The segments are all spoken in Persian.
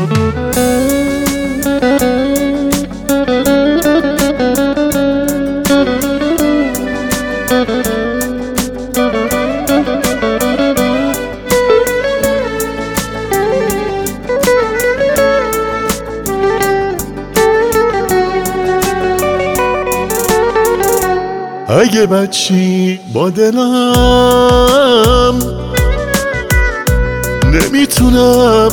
اگه بچی با دلم نمیتونم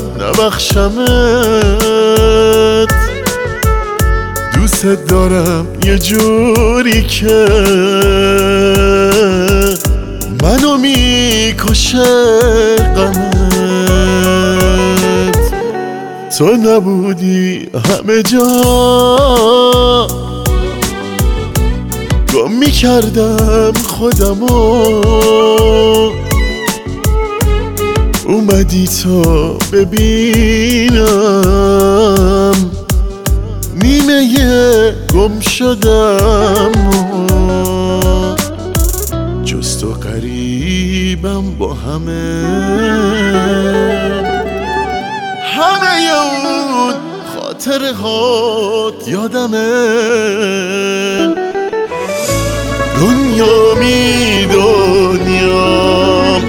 نبخشمت، دوست دارم یه جوری که منو میکشه غمت. تو نبودی همه جا گم میکردم خودمو، اومدی تو ببینم نیمه گم شدم. جز تو قریبم با همه اون خاطرهات یادمه. دنیا می دنیام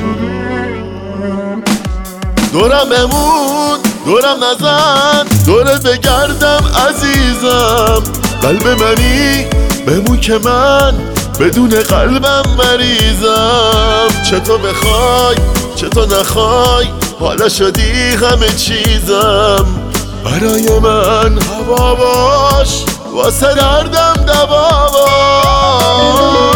دورم بمون، دورم نزن، دورت بگردم عزیزم. قلب منی بمون که من بدون قلبم مریضم. چه تو بخوای چه تو نخوای حالا شدی همه چیزم. برای من هوا باش واسه دردم دوا باش.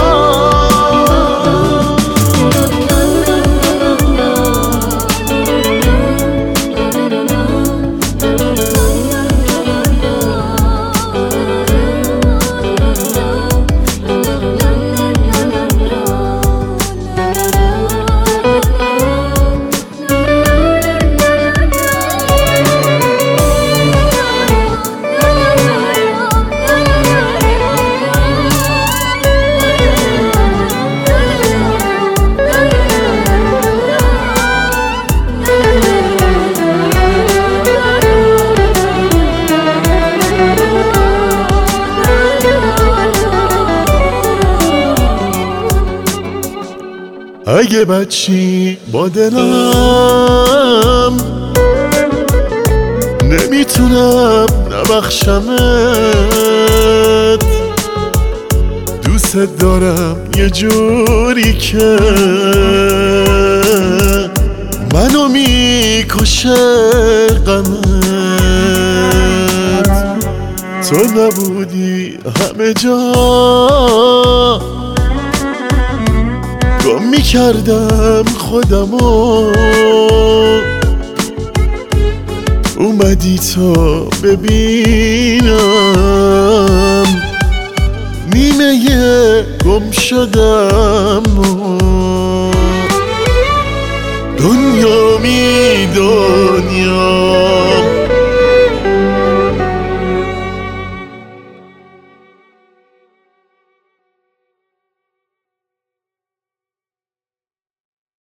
اگه بچی با دلم نمیتونم نبخشمت، دوست دارم یه جوری که منو میکشه غمت. تو نبودی همه جا گم میکردم خودمو، اومدی تو ببینم نیمه گم شدم.